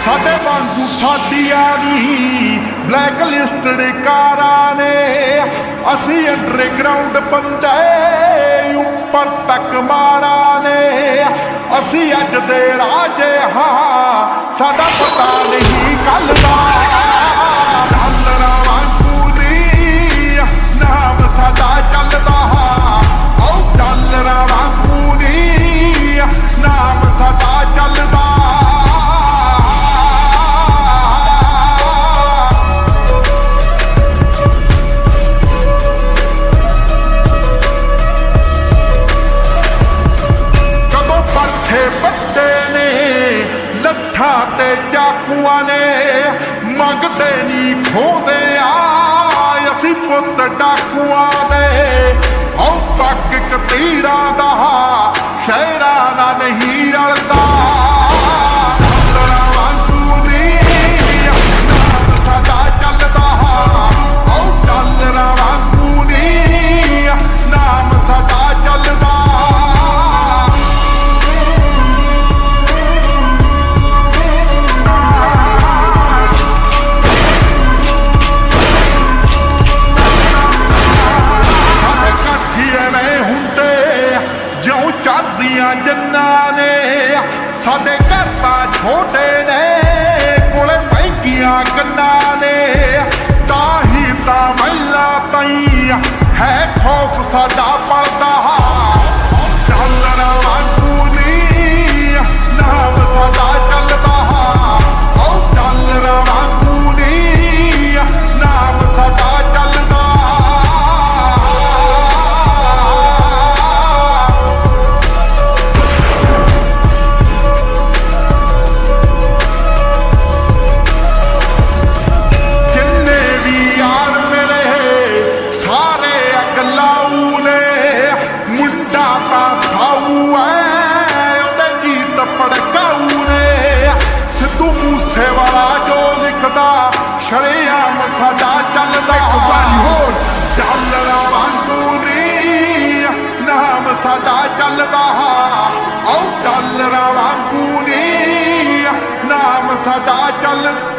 साडे वांगू साडियां नी black listed कारां ने असी अंडरग्राउंड बंदे उपर तक मारा ने असी अज दे राजे हाँ साडा पता नहीं कल दा झालरां वांगू नी नाम साडा चलदा ओ झालरां वांगू नी नाम साडा चलदा ते चाकुआं ने मंगते नी खोंदे असी पुत डाकुआं दे औ पग कतीरां दा शहरां दा नहीं रलदा झालरां वांगू नी नाम साडा चलदा औ झालरां वांगू नी नाम साडा चलदा जन्ना ने साडे घर तां छोटे ने कोले महंगियां गन्ना ने ताही तां महिला ताई है खौफ साडा पलदा झालरां वांगू नी नाम साडा चलदा ओ झालरां वांगू नी नाम साडा चलदा शरेआम साडा चलदा झालरां वांगू नी नाम साडा चलदा ओ झालरां वांगू नी नाम साडा चलदा।